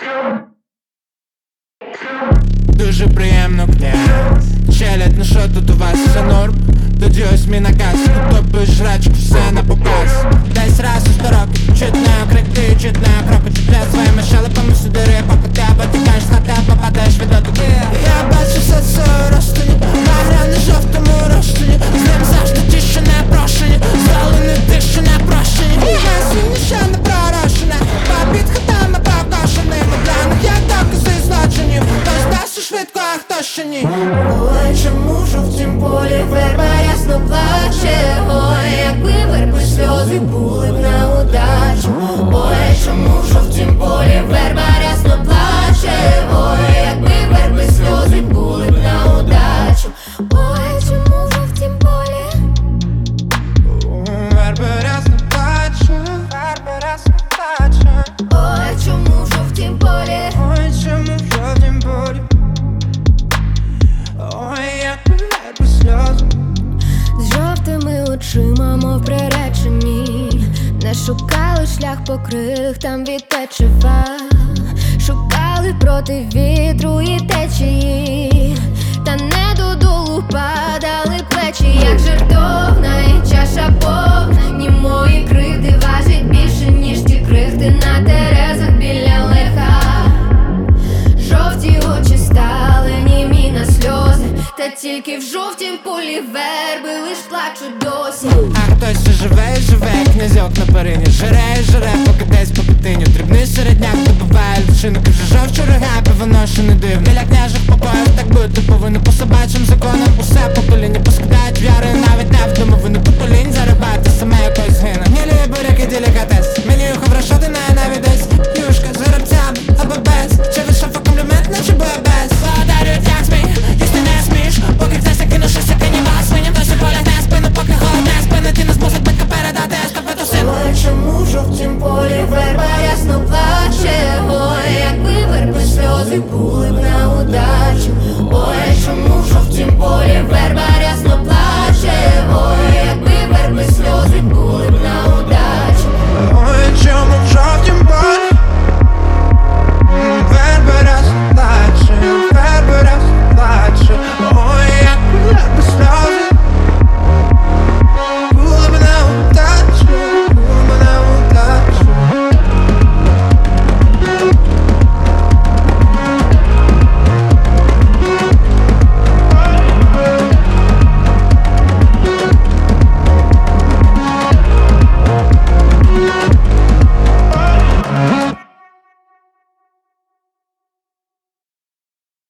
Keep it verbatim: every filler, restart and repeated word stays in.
Дуже приємно, князь. Челядь, ну що тут у вас, все норм? Тоді ось мій наказ, топиш жрачку, все на показ. Десь раз у сто років, чутно крик, ти чутно кроки. Чутля своїми шелепами сюди рипаку. Ти або тікаєш з хати, або падаєш від дотики. Я бачу все це у розтині, багряний жовтому розчині. З ним завжди ті, що не прошені, здалені ті, що не прощені. Насіння ще не пророщене, попід хатами покошеними. Для них є докази злочинів. Хтось дасть швидко, а хтось ще ні. Ой, чому ж в тім полі верба ясно плаче? Ой, якби верби сльози були б на удачу. Ой, чому ж в тім полі верба ясно плаче? Ой, якби верби сльози були б на удачу. Ой, чому ж в тім полі Верби рясно плаче, верби рясно плаче. Ой, чому ж в тім полі Ой, чому в жовтім полі? Ой, якби верби сльози. з жовтими очима, мов приречені. Не шукали шлях по крих, там від течива. Шукали проти вітру і течії. Та не додолу падали плечі, як жертовна і чаша повна. Ні мої кривди важить більше, ніж ті крихти на терезах біля лиха. Жовті очі стали німі на сльози, та тільки в жовтім полі верби лиш плачуть досі. А хтось ще живе і живе, князьок на перині. Жире і жире, поки десь по пітиню. Дрібний середняк добиває личинки. Вже жовчі рога, воно ще не дивне. Біля княжих покоїв так бути повинно. По собачим законам усе покоління поскидають в'яри, навіть не в домовину. Поколінь зарибати, саме якось гине. Гнілі буряки делікатес, мені ховрашоти не навіть десь. Юшка з горобцями або без. Чи вийшов комплімент, наче боя без. Благодарюють як змій, їсти не смієш. Поки хтось кинув щось, як канібал. Свиням досі полягне спину, поки головне спини. Ти не змусить батька передати естафету сину. Ой, чому в жовтім полі верба ясно плаче? Ой, якби верби сльози були